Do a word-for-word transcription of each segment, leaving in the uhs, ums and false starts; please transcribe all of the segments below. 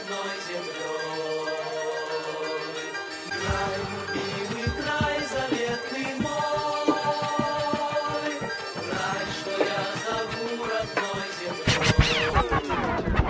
родной землей. Край, любимый край, заветный мой, край, что я зову родной землей.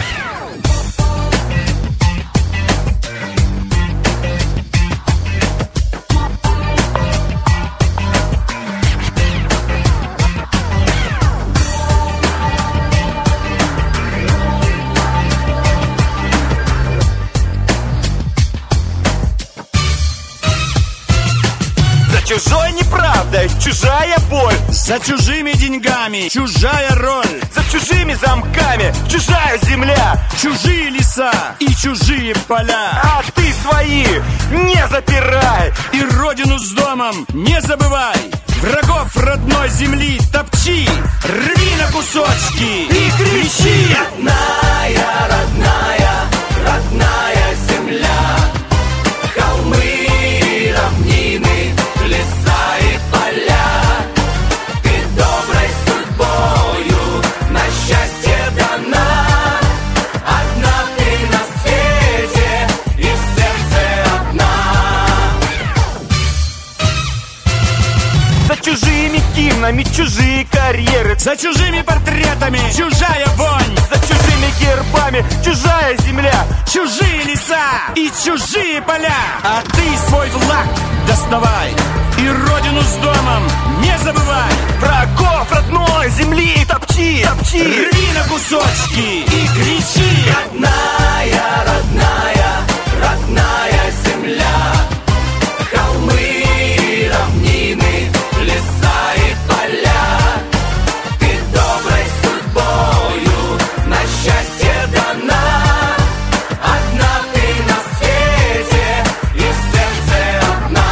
Чужой неправдой, чужая боль. За чужими деньгами, чужая роль. За чужими замками, чужая земля. Чужие леса и чужие поля. А ты свои не запирай. И родину с домом не забывай. Врагов родной земли топчи, рви на кусочки и кричи. Родная, родная, родная земля, холмы, равнины, леса и поля. Ты доброй судьбою на счастье дана. Одна ты на свете и в сердце одна. За чужими гимнами, чужие карьеры. За чужими портретами, чужая вонь. За чужими гербами, чужая земля. Чужие леса и чужие поля. А ты свой флаг доставай и родину с домом не забывай. Врагов родной земли топчи, топчи, рви на кусочки и кричи. Родная, родная, родная земля, холмы, равнины, леса и поля. Ты доброй судьбою на счастье дана. Одна ты на свете и в сердце одна.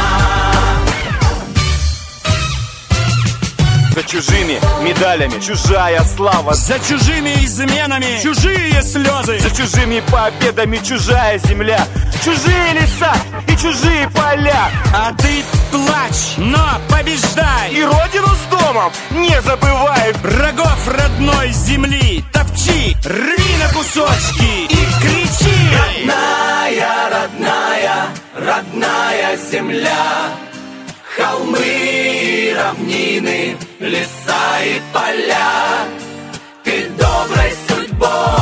За чужими медалями, чужая слава. За чужими изменами, чужие слезы. За чужими победами, чужая земля. Чужие леса и чужие поля. А ты плачь, но побеждай. И родину с домом не забывай. Врагов родной земли топчи, рви на кусочки и кричи. Родная, родная, родная земля, холмы, равнины, леса и поля. Ты доброй судьбой